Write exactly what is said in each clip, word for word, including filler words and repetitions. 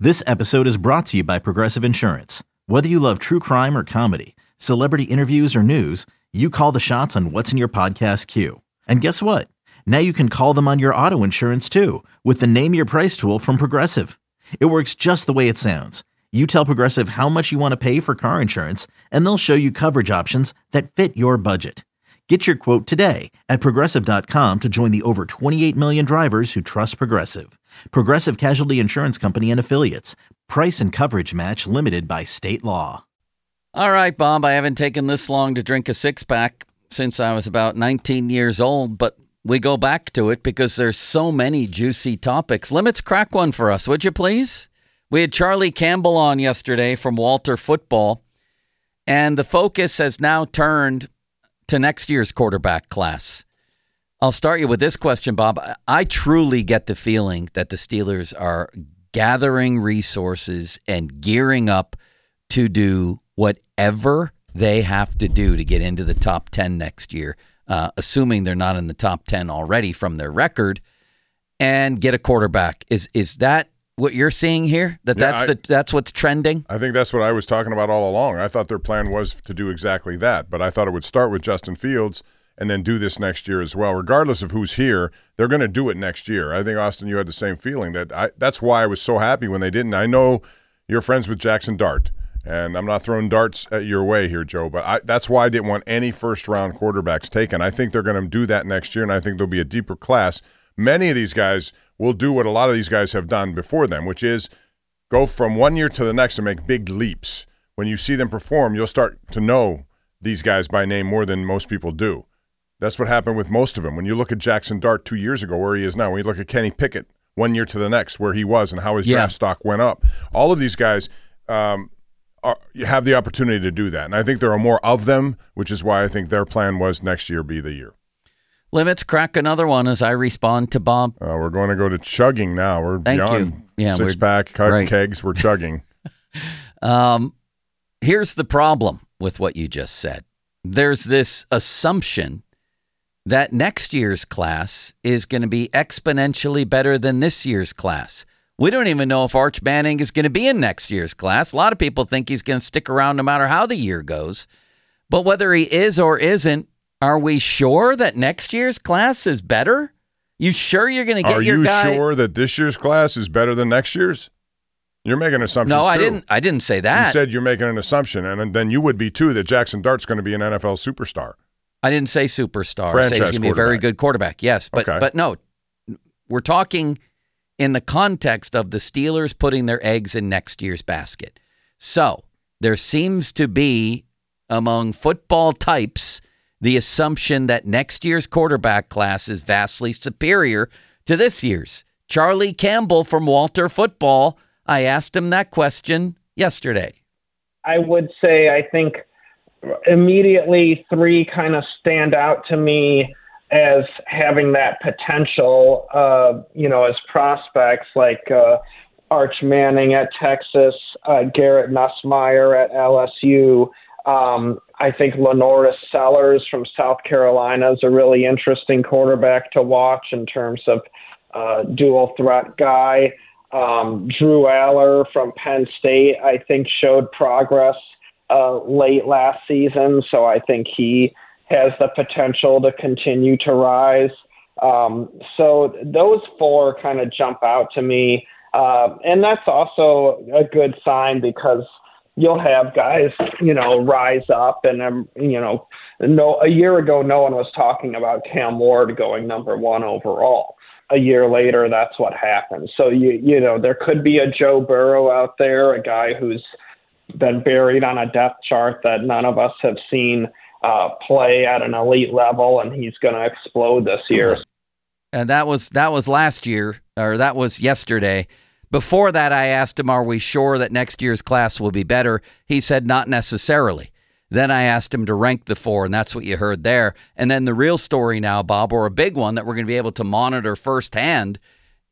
This episode is brought to you by Progressive Insurance. Whether you love true crime or comedy, celebrity interviews or news, you call the shots on what's in your podcast queue. And guess what? Now you can call them on your auto insurance too with the Name Your Price tool from Progressive. It works just the way it sounds. You tell Progressive how much you want to pay for car insurance, and they'll show you coverage options that fit your budget. Get your quote today at Progressive dot com to join the over twenty-eight million drivers who trust Progressive. Progressive Casualty Insurance Company and Affiliates. Price and coverage match limited by state law. All right, Bob, I haven't taken this long to drink a six-pack since I was about nineteen years old, but we go back to it because there's so many juicy topics. Limits, crack one for us, would you please? We had Charlie Campbell on yesterday from Walter Football, and the focus has now turned to next year's quarterback class. I'll start you with this question, Bob. I truly get the feeling that the Steelers are gathering resources and gearing up to do whatever they have to do to get into the top ten next year, uh, assuming they're not in the top ten already from their record, and get a quarterback. Is is that what you're seeing here? That Yeah, that's I- the that's what's trending? I think that's what I was talking about all along. I thought their plan was to do exactly that, but I thought it would start with Justin Fields and then do this next year as well. Regardless of who's here, they're going to do it next year. I think, Austin, you had the same feeling. That I, that's why I was so happy when they didn't. I know you're friends with Jackson Dart, and I'm not throwing darts at your way here, Joe, but I, that's why I didn't want any first-round quarterbacks taken. I think they're going to do that next year, and I think there'll be a deeper class. Many of these guys will do what a lot of these guys have done before them, which is go from one year to the next and make big leaps. When you see them perform, you'll start to know these guys by name more than most people do. That's what happened with most of them. When you look at Jackson Dart two years ago, where he is now, when you look at Kenny Pickett one year to the next, where he was and how his Yeah. draft stock went up, all of these guys um, are, you have the opportunity to do that. And I think there are more of them, which is why I think their plan was next year be the year. Limits, crack another one as I respond to Bob. Uh, we're going to go to chugging now. We're Thank beyond you. Yeah, we're- six-pack, cut right. kegs. We're chugging. Um, here's the problem with what you just said. There's this assumption that next year's class is going to be exponentially better than this year's class. We don't even know if Arch Manning is going to be in next year's class. A lot of people think he's going to stick around no matter how the year goes. But whether he is or isn't, are we sure that next year's class is better? You sure you're going to get Are your you guy? sure that this year's class is better than next year's? You're making assumptions, No, I too. didn't. I didn't say that. You said you're making an assumption, and then you would be, too, that Jackson Dart's going to be an N F L superstar. I didn't say superstar. I Franchise say he's going to be a very quarterback. good quarterback. Yes, but Okay. but no, we're talking in the context of the Steelers putting their eggs in next year's basket. So there seems to be among football types the assumption that next year's quarterback class is vastly superior to this year's. Charlie Campbell from Walter Football, I asked him that question yesterday. I would say I think immediately three kind of stand out to me as having that potential, uh, you know, as prospects like uh, Arch Manning at Texas, uh, Garrett Nussmeier at L S U. Um, I think Lenoris Sellers from South Carolina is a really interesting quarterback to watch in terms of uh, dual threat guy. Um, Drew Aller from Penn State, I think, showed progress uh, late last season, so I think he has the potential to continue to rise. Um, so those four kind of jump out to me, uh, and that's also a good sign because you'll have guys, you know, rise up, and um, you know, no, a year ago no one was talking about Cam Ward going number one overall. A year later, that's what happened. So, you you know, there could be a Joe Burrow out there, a guy who's been buried on a depth chart that none of us have seen uh, play at an elite level, and he's going to explode this year. And that was that was last year, or that was yesterday. Before that, I asked him, are we sure that next year's class will be better? He said, not necessarily. Then I asked him to rank the four, and that's what you heard there. And then the real story now, Bob, or a big one that we're going to be able to monitor firsthand,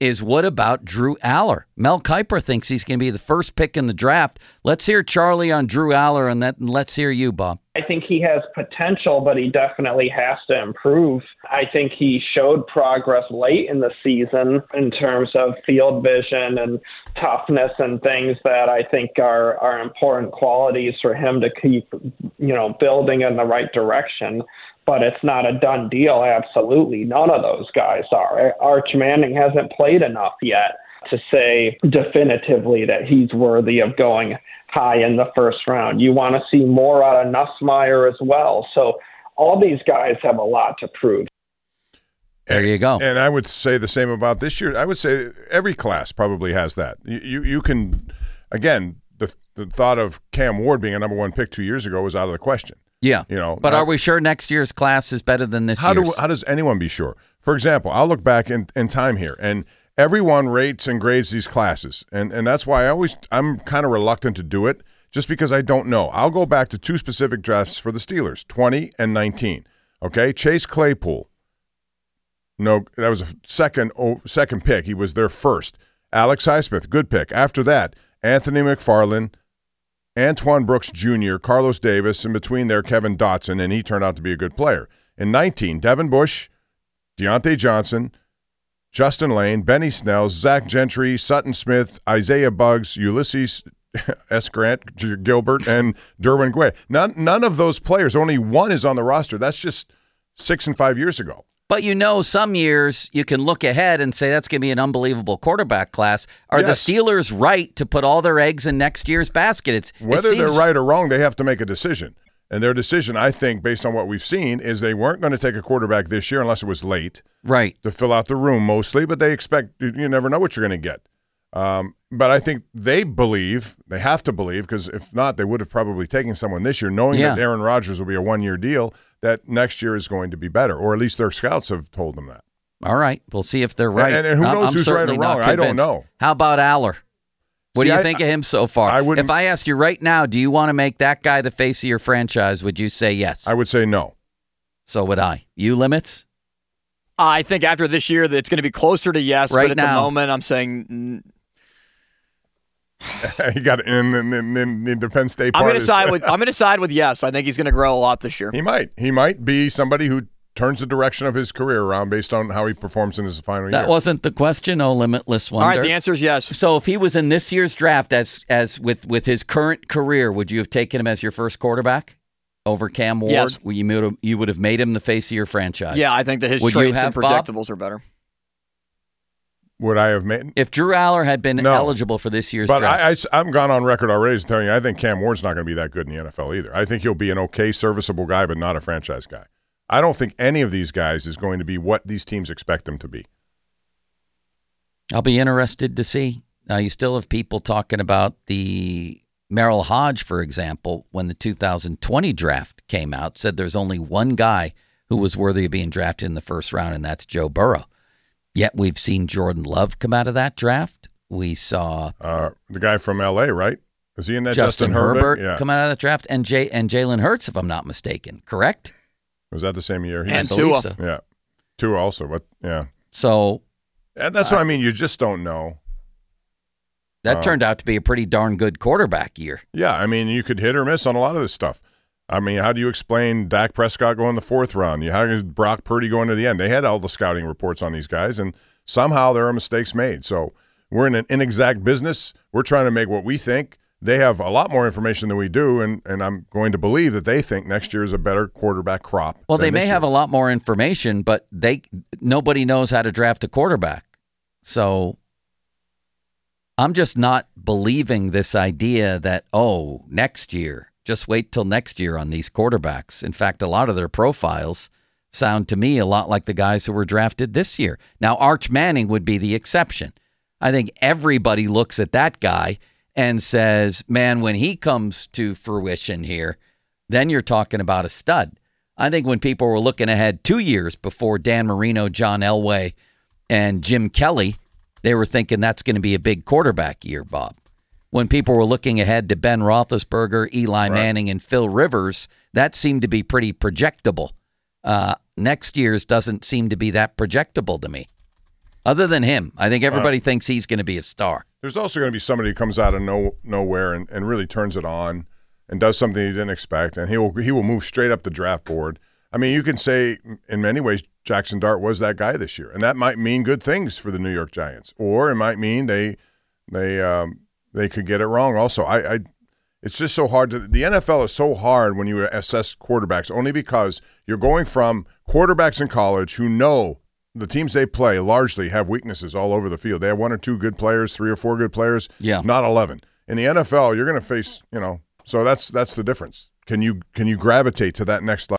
is what about Drew Aller? Mel Kiper thinks he's going to be the first pick in the draft. Let's hear Charlie on Drew Aller, and then let's hear you, Bob. I think he has potential, but he definitely has to improve. I think he showed progress late in the season in terms of field vision and toughness and things that I think are, are important qualities for him to keep, you know, building in the right direction. But it's not a done deal. Absolutely. None of those guys are. Arch Manning hasn't played enough yet to say definitively that he's worthy of going high in the first round. You want to see more out of Nussmeier as well. So all these guys have a lot to prove. There you go. And I would say the same about this year. I would say every class probably has that. You you, you can, again, the the thought of Cam Ward being a number one pick two years ago was out of the question. Yeah, you know, but I, are we sure next year's class is better than this how year's? Do, how does anyone be sure? For example, I'll look back in, in time here, and everyone rates and grades these classes, and and that's why I always I'm kind of reluctant to do it, just because I don't know. I'll go back to two specific drafts for the Steelers, twenty and nineteen. Okay, Chase Claypool. No, that was a second oh, second pick. He was their first. Alex Highsmith, good pick. After that, Anthony McFarland, Antoine Brooks Junior, Carlos Davis, in between there, Kevin Dotson, and he turned out to be a good player. In nineteen, Devin Bush, Deontay Johnson, Justin Lane, Benny Snell, Zach Gentry, Sutton Smith, Isaiah Buggs, Ulysses S. Grant, Gilbert, and Derwin Gray. None, none of those players, only one is on the roster. That's just six and five years ago. But you know, some years you can look ahead and say that's going to be an unbelievable quarterback class. Are Yes. the Steelers right to put all their eggs in next year's basket? It's, Whether it seems, they're right or wrong, they have to make a decision. And their decision, I think, based on what we've seen, is they weren't going to take a quarterback this year unless it was late right. to fill out the room mostly, but they expect you, you never know what you're going to get. Um, but I think they believe, they have to believe, because if not, they would have probably taken someone this year, knowing Yeah. that Aaron Rodgers will be a one-year deal, that next year is going to be better, or at least their scouts have told them that. All right, we'll see if they're right. And, and who I'm- knows I'm who's right or certainly not wrong? I don't convinced. know. How about Aller? What See, do you I- think of him so far? I wouldn't- if I asked you right now, do you want to make that guy the face of your franchise, would you say yes? I would say no. So would I. You limits? I think after this year that it's going to be closer to yes, Right but at now. the moment I'm saying mm, He got in, in, in, in, in the Penn State I'm part going to is- side with I'm going to side with yes. I think he's going to grow a lot this year. He might. He might be somebody who turns the direction of his career around based on how he performs in his final That year. wasn't the question, oh limitless wonder. All right, the answer is yes. So if he was in this year's draft as as with, with his current career, would you have taken him as your first quarterback over Cam Ward? Yes. Well, you would have, you would have made him the face of your franchise. Yeah, I think that his Would you traits have, and Bob? projectables are better. Would I have made? If Drew Aller had been No. eligible for this year's But draft. I, I, I'm gone on record already as telling you I think Cam Ward's not going to be that good in the N F L either. I think he'll be an okay, serviceable guy, but not a franchise guy. I don't think any of these guys is going to be what these teams expect them to be. I'll be interested to see. Now, you still have people talking about the Merrill Hodge, for example, when the two thousand twenty draft came out, said there's only one guy who was worthy of being drafted in the first round, and that's Joe Burrow. Yet we've seen Jordan Love come out of that draft. We saw Uh, the guy from L A, right? Is he in that? Justin, Justin, Herbert Yeah. come out of that draft, and Jay and Jalen Hurts, if I'm not mistaken, correct? Was that the same year? He And was- believe Tua. so. yeah. Tua also, but yeah. So And that's what I mean. You just don't know. that Uh, turned out to be a pretty darn good quarterback year. Yeah, I mean, you could hit or miss on a lot of this stuff. I mean, how do you explain Dak Prescott going the fourth round? How does Brock Purdy going to the end? They had all the scouting reports on these guys, and somehow there are mistakes made. So we're in an inexact business. We're trying to make what we think. They have a lot more information than we do, and, and I'm going to believe that they think next year is a better quarterback crop. Well, than they may this have a year. lot more information, but they nobody knows how to draft a quarterback. So I'm just not believing this idea that, oh, next year, just wait till next year on these quarterbacks. In fact, a lot of their profiles sound to me a lot like the guys who were drafted this year. Now, Arch Manning would be the exception. I think everybody looks at that guy and says, man, when he comes to fruition here, then you're talking about a stud. I think when people were looking ahead two years before Dan Marino, John Elway, and Jim Kelly, they were thinking that's going to be a big quarterback year, Bob. When people were looking ahead to Ben Roethlisberger, Eli Right. Manning, and Phil Rivers, that seemed to be pretty projectable. Uh, next year's doesn't seem to be that projectable to me. Other than him, I think everybody uh, thinks he's going to be a star. There's also going to be somebody who comes out of no nowhere and, and really turns it on and does something he didn't expect, and he will he will move straight up the draft board. I mean, you can say in many ways Jackson Dart was that guy this year, and that might mean good things for the New York Giants, or it might mean they they um, they could get it wrong. Also, I, I it's just so hard to the N F L is so hard when you assess quarterbacks, only because you're going from quarterbacks in college who know the teams they play largely have weaknesses all over the field. They have one or two good players, three or four good players, yeah, not eleven. In the N F L, you're going to face, you know, so that's that's the difference. Can you can you gravitate to that next level?